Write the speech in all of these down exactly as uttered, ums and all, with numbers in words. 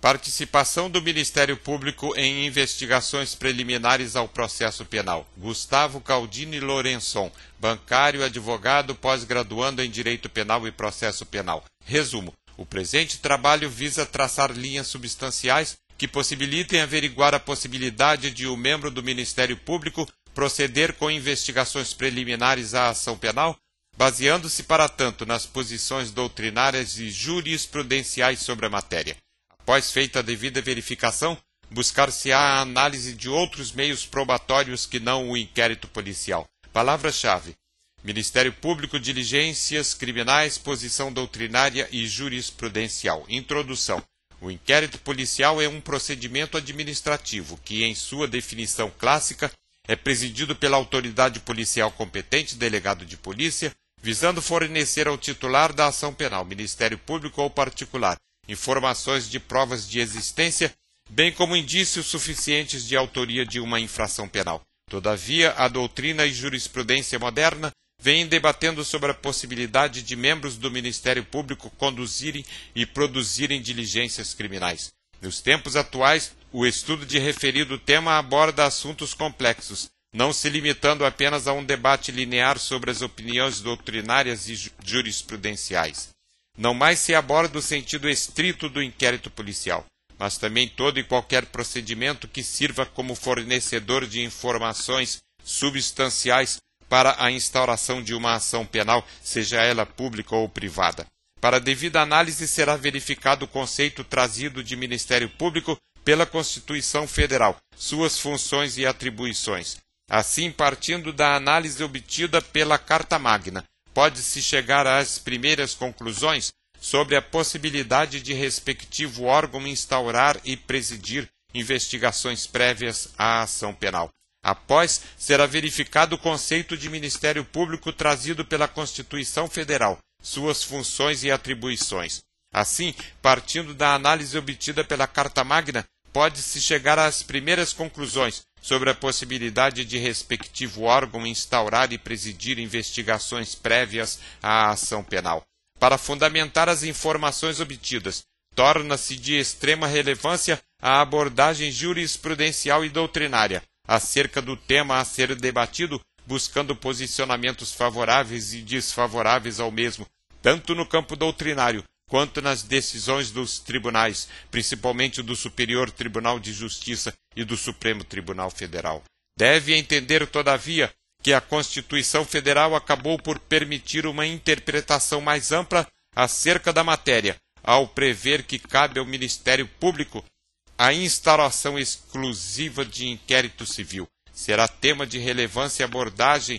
Participação do Ministério Público em investigações preliminares ao processo penal. Gustavo Caldini Lourençon, bancário, advogado, pós-graduando em Direito Penal e Processo Penal. Resumo: o presente trabalho visa traçar linhas substanciais que possibilitem averiguar a possibilidade de um membro do Ministério Público proceder com investigações preliminares à ação penal, baseando-se para tanto nas posições doutrinárias e jurisprudenciais sobre a matéria. Após feita a devida verificação, buscar-se-á a análise de outros meios probatórios que não o inquérito policial. Palavra-chave: Ministério Público, diligências criminais, posição doutrinária e jurisprudencial. Introdução: o inquérito policial é um procedimento administrativo que, em sua definição clássica, é presidido pela autoridade policial competente, delegado de polícia, visando fornecer ao titular da ação penal, Ministério Público ou particular, informações de provas de existência, bem como indícios suficientes de autoria de uma infração penal. Todavia, a doutrina e jurisprudência moderna vêm debatendo sobre a possibilidade de membros do Ministério Público conduzirem e produzirem diligências criminais. Nos tempos atuais, o estudo de referido tema aborda assuntos complexos, não se limitando apenas a um debate linear sobre as opiniões doutrinárias e jurisprudenciais. Não mais se aborda o sentido estrito do inquérito policial, mas também todo e qualquer procedimento que sirva como fornecedor de informações substanciais para a instauração de uma ação penal, seja ela pública ou privada. Para a devida análise será verificado o conceito trazido de Ministério Público pela Constituição Federal, suas funções e atribuições. Assim, partindo da análise obtida pela Carta Magna, pode-se chegar às primeiras conclusões sobre a possibilidade de respectivo órgão instaurar e presidir investigações prévias à ação penal. Após, será verificado o conceito de Ministério Público trazido pela Constituição Federal, suas funções e atribuições. Assim, partindo da análise obtida pela Carta Magna, pode-se chegar às primeiras conclusões sobre a possibilidade de respectivo órgão instaurar e presidir investigações prévias à ação penal. Para fundamentar as informações obtidas, torna-se de extrema relevância a abordagem jurisprudencial e doutrinária acerca do tema a ser debatido, buscando posicionamentos favoráveis e desfavoráveis ao mesmo, tanto no campo doutrinário quanto nas decisões dos tribunais, principalmente do Superior Tribunal de Justiça e do Supremo Tribunal Federal. Deve entender, todavia, que a Constituição Federal acabou por permitir uma interpretação mais ampla acerca da matéria, ao prever que cabe ao Ministério Público a instauração exclusiva de inquérito civil. Será tema de relevância abordagem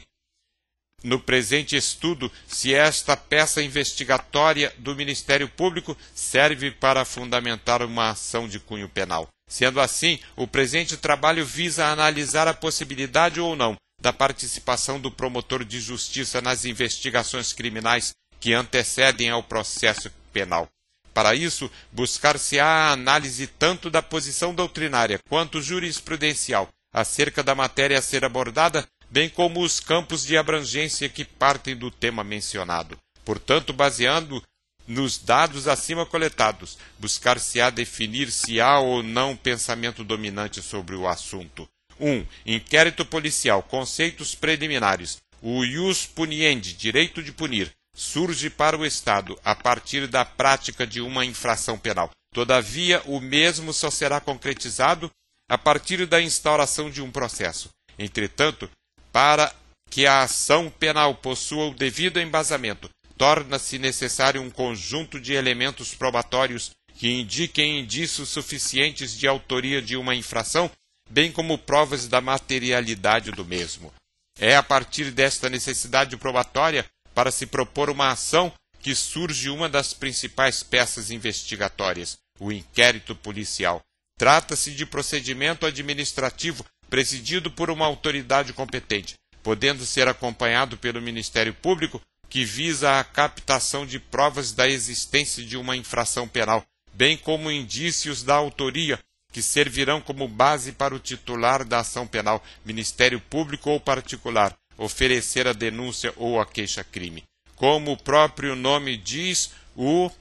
no presente estudo se esta peça investigatória do Ministério Público serve para fundamentar uma ação de cunho penal. Sendo assim, o presente trabalho visa analisar a possibilidade ou não da participação do promotor de justiça nas investigações criminais que antecedem ao processo penal. Para isso, buscar-se-á a análise tanto da posição doutrinária quanto jurisprudencial acerca da matéria a ser abordada, bem como os campos de abrangência que partem do tema mencionado. Portanto, baseando nos dados acima coletados, buscar-se-á definir se há ou não pensamento dominante sobre o assunto. um. Inquérito policial. Conceitos preliminares. O ius puniendi, direito de punir, surge para o Estado a partir da prática de uma infração penal. Todavia, o mesmo só será concretizado a partir da instauração de um processo. Entretanto, para que a ação penal possua o devido embasamento, torna-se necessário um conjunto de elementos probatórios que indiquem indícios suficientes de autoria de uma infração, bem como provas da materialidade do mesmo. É a partir desta necessidade probatória, para se propor uma ação, que surge uma das principais peças investigatórias, o inquérito policial. Trata-se de procedimento administrativo presidido por uma autoridade competente, podendo ser acompanhado pelo Ministério Público, que visa a captação de provas da existência de uma infração penal, bem como indícios da autoria, que servirão como base para o titular da ação penal, Ministério Público ou particular, oferecer a denúncia ou a queixa-crime. Como o próprio nome diz, o